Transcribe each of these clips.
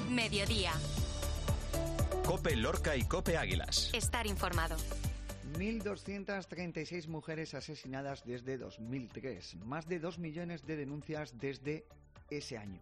Mediodía. COPE Lorca y COPE Águilas. Estar informado. 1.236 mujeres asesinadas desde 2003. Más de 2 millones de denuncias desde ese año.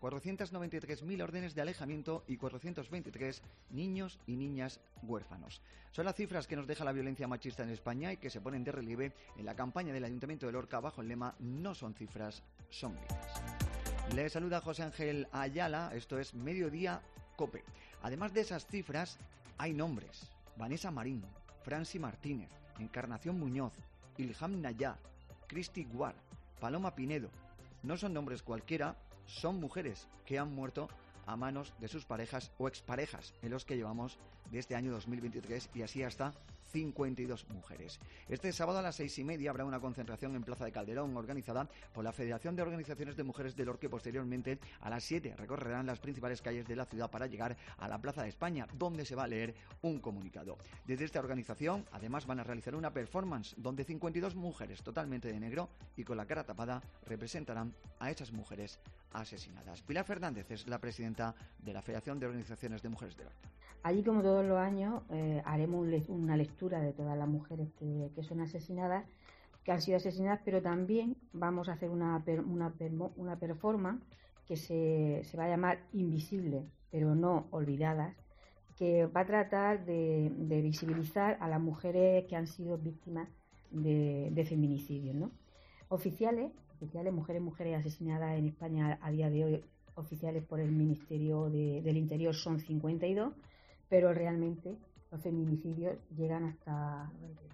493.000 órdenes de alejamiento y 423 niños y niñas huérfanos. Son las cifras que nos deja la violencia machista en España y que se ponen de relieve en la campaña del Ayuntamiento de Lorca bajo el lema "No son cifras, son vidas". Les saluda José Ángel Ayala, esto es Mediodía COPE. Además de esas cifras, hay nombres: Vanessa Marín, Franci Martínez, Encarnación Muñoz, Ilham Nayá, Cristi Guar, Paloma Pinedo. No son nombres cualquiera, son mujeres que han muerto a manos de sus parejas o exparejas, en los que llevamos de este año 2023, y así hasta 52 mujeres. Este sábado a las 6:30 habrá una concentración en Plaza de Calderón organizada por la Federación de Organizaciones de Mujeres de Lorca, y posteriormente a las 7 recorrerán las principales calles de la ciudad para llegar a la Plaza de España, donde se va a leer un comunicado. Desde esta organización, además, van a realizar una performance donde 52 mujeres totalmente de negro y con la cara tapada representarán a esas mujeres asesinadas. Pilar Fernández es la presidenta de la Federación de Organizaciones de Mujeres de Lorca. Allí, como todos los años, haremos una lectura de todas las mujeres que son asesinadas, que han sido asesinadas, pero también vamos a hacer una performance que se va a llamar Invisible, pero no olvidadas, que va a tratar de visibilizar a las mujeres que han sido víctimas de feminicidios, ¿no? Oficiales, mujeres asesinadas en España a día de hoy, oficiales por el Ministerio del Interior, son 52, pero realmente los feminicidios llegan hasta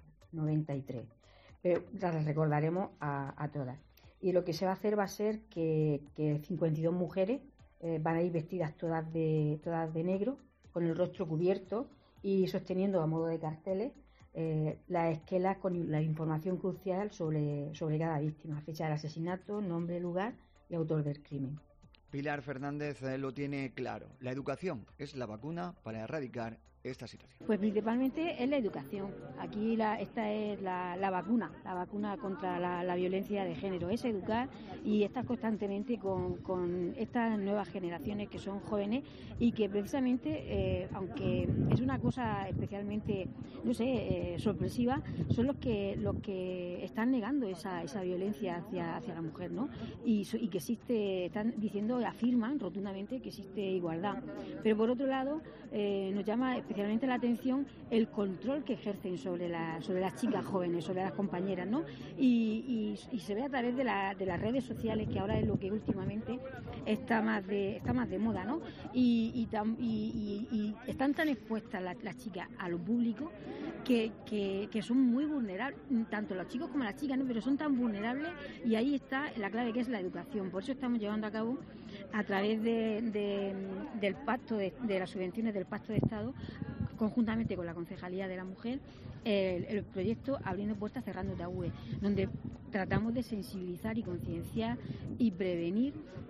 93. Pero las recordaremos a todas. Y lo que se va a hacer va a ser que 52 mujeres van a ir vestidas todas de negro, con el rostro cubierto y sosteniendo a modo de carteles las esquelas con la información crucial sobre cada víctima: fecha del asesinato, nombre, lugar y autor del crimen. Pilar Fernández lo tiene claro. La educación es la vacuna para erradicar esta situación. Pues principalmente es la educación. Aquí esta es la vacuna contra la violencia de género. Es educar y estar constantemente con estas nuevas generaciones que son jóvenes y que precisamente, aunque es una cosa especialmente, sorpresiva, son los que están negando esa violencia hacia la mujer, ¿no? Y que existe, están diciendo, afirman rotundamente que existe igualdad. Pero por otro lado, nos llama especialmente la atención el control que ejercen sobre las chicas jóvenes, sobre las compañeras, ¿no? Y se ve a través de las redes sociales, que ahora es lo que últimamente está más de moda, ¿no? Y están tan expuestas las chicas a lo público que son muy vulnerables, tanto los chicos como las chicas, ¿no? Pero son tan vulnerables, y ahí está la clave, que es la educación. Por eso estamos llevando a cabo, a través del pacto de las subvenciones del Pacto de Estado, conjuntamente con la Concejalía de la Mujer, el proyecto Abriendo Puertas, Cerrando Tabúes, donde tratamos de sensibilizar y concienciar y prevenir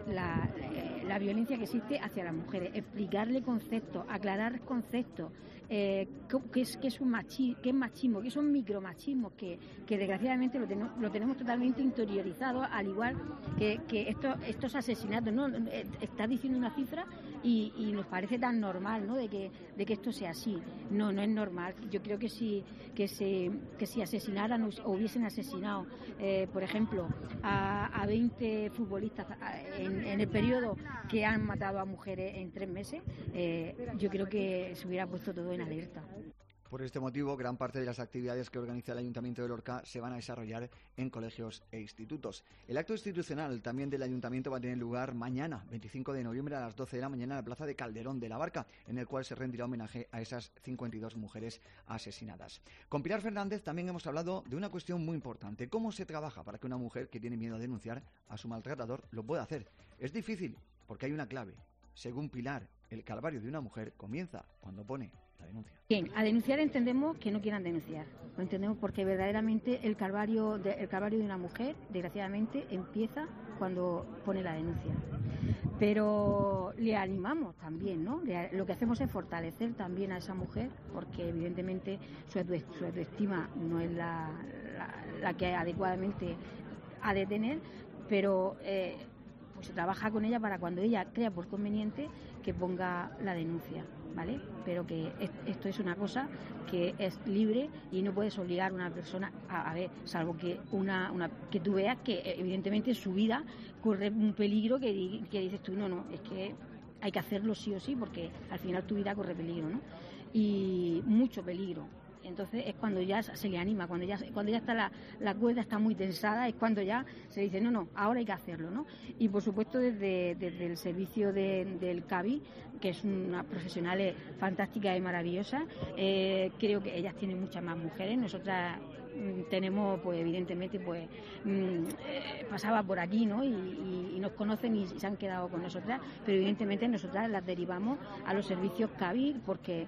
la violencia que existe hacia las mujeres, explicarle conceptos, aclarar conceptos, qué es machismo, qué son micromachismos, que desgraciadamente lo tenemos totalmente interiorizado, al igual que estos asesinatos, ¿no? Está diciendo una cifra y nos parece tan normal, ¿no? de que esto sea así. No es normal. Yo creo que si asesinaran o hubiesen asesinado, por ejemplo, a 20 futbolistas en el periodo que han matado a mujeres en 3 meses, yo creo que se hubiera puesto todo en alerta. Por este motivo, gran parte de las actividades que organiza el Ayuntamiento de Lorca se van a desarrollar en colegios e institutos. El acto institucional también del Ayuntamiento va a tener lugar mañana, 25 de noviembre, a las 12 de la mañana, en la Plaza de Calderón de la Barca, en el cual se rendirá homenaje a esas 52 mujeres asesinadas. Con Pilar Fernández también hemos hablado de una cuestión muy importante: cómo se trabaja para que una mujer que tiene miedo a denunciar a su maltratador lo pueda hacer. Es difícil, porque hay una clave. Según Pilar, el calvario de una mujer comienza cuando pone la denuncia. Bien, a denunciar entendemos que no quieran denunciar. Lo entendemos porque verdaderamente el calvario de una mujer, desgraciadamente, empieza cuando pone la denuncia. Pero le animamos también, ¿no? Lo que hacemos es fortalecer también a esa mujer, porque evidentemente su autoestima no es la que adecuadamente ha de tener, pero pues se trabaja con ella para, cuando ella crea por conveniente, que ponga la denuncia, ¿vale? Pero que esto es una cosa que es libre y no puedes obligar a una persona a ver, salvo que que tú veas que evidentemente su vida corre un peligro que dices tú, no, es que hay que hacerlo sí o sí, porque al final tu vida corre peligro, ¿no? Y mucho peligro. Entonces es cuando ya se le anima, cuando ya está la cuerda está muy tensada, es cuando ya se dice, no, ahora hay que hacerlo, ¿no? Y por supuesto desde el servicio del CABI, que es una profesional fantástica y maravillosa, creo que ellas tienen muchas más mujeres, nosotras tenemos, pues evidentemente, pues pasaba por aquí, ¿no? Y nos conocen y se han quedado con nosotras, pero evidentemente nosotras las derivamos a los servicios CABI porque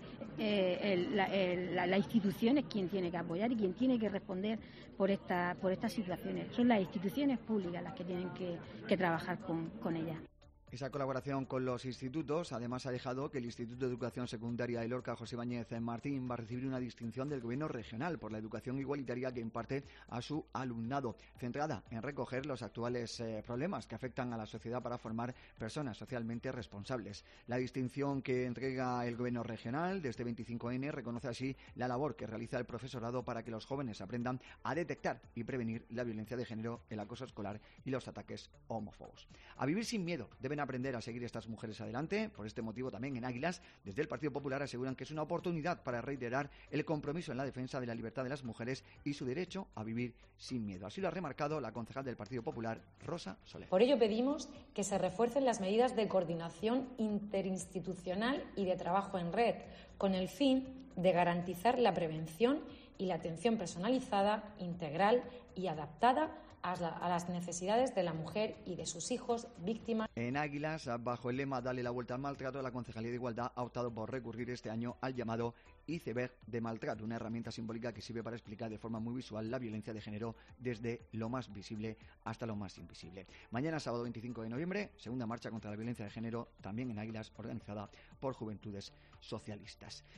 la institución es quien tiene que apoyar y quien tiene que responder por estas situaciones. Son las instituciones públicas las que tienen que trabajar con ellas. Esa colaboración con los institutos además ha dejado que el Instituto de Educación Secundaria de Lorca, José Ibáñez Martín, va a recibir una distinción del Gobierno regional por la educación igualitaria que imparte a su alumnado, centrada en recoger los actuales problemas que afectan a la sociedad para formar personas socialmente responsables. La distinción que entrega el Gobierno regional de este 25N reconoce así la labor que realiza el profesorado para que los jóvenes aprendan a detectar y prevenir la violencia de género, el acoso escolar y los ataques homófobos. A vivir sin miedo deben aprender a seguir estas mujeres adelante. Por este motivo también en Águilas, desde el Partido Popular aseguran que es una oportunidad para reiterar el compromiso en la defensa de la libertad de las mujeres y su derecho a vivir sin miedo. Así lo ha remarcado la concejal del Partido Popular, Rosa Soler. Por ello pedimos que se refuercen las medidas de coordinación interinstitucional y de trabajo en red, con el fin de garantizar la prevención y la atención personalizada, integral y adaptada a las necesidades de la mujer y de sus hijos víctimas. En Águilas, bajo el lema Dale la vuelta al maltrato, la Concejalía de Igualdad ha optado por recurrir este año al llamado iceberg de maltrato, una herramienta simbólica que sirve para explicar de forma muy visual la violencia de género desde lo más visible hasta lo más invisible. Mañana, sábado 25 de noviembre, segunda marcha contra la violencia de género, también en Águilas, organizada por Juventudes Socialistas.